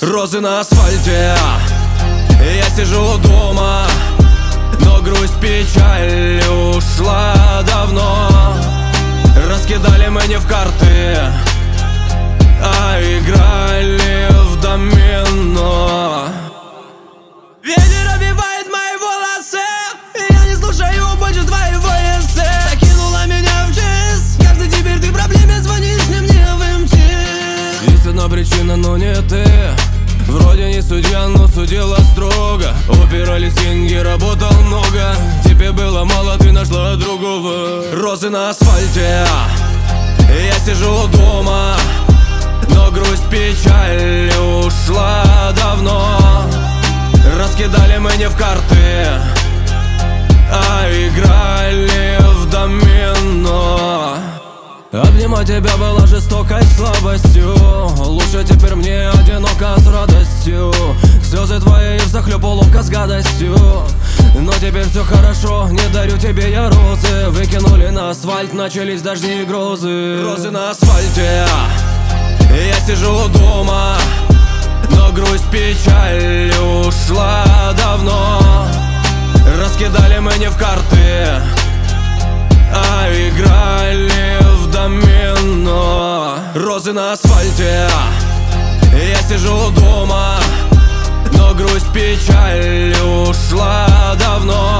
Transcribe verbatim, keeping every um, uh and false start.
Розы на асфальте, я сижу дома, но грусть, печаль ушла давно. Раскидали мы не в карты, а играли в домино. Ветер обвивает мои волосы, и я не слушаю больше твоего эссе. Закинула меня в джиз, каждый теперь ты проблеме, звонишь мне, мне в эм ти. Есть одна причина, но не ты. Вроде не судья, но судила строго. Упирались деньги, работал много. Тебе было мало, ты нашла другого. Розы на асфальте, я сижу дома, но грусть, печаль ушла давно. Раскидали мы не в карты, а играли в домино. Обнимать тебя было жестокой слабостью. Лучше теперь мне одиноко с радостью. Слезы твои взахлеб, уловка с гадостью. Но теперь все хорошо, не дарю тебе я розы. Выкинули на асфальт, начались дожди и грозы. Розы на асфальте, я сижу дома, но грусть, печаль ушла давно. Раскидали мы не в карты, а играли в домино. Розы на асфальте, я сижу дома, но грусть, печаль ушла давно.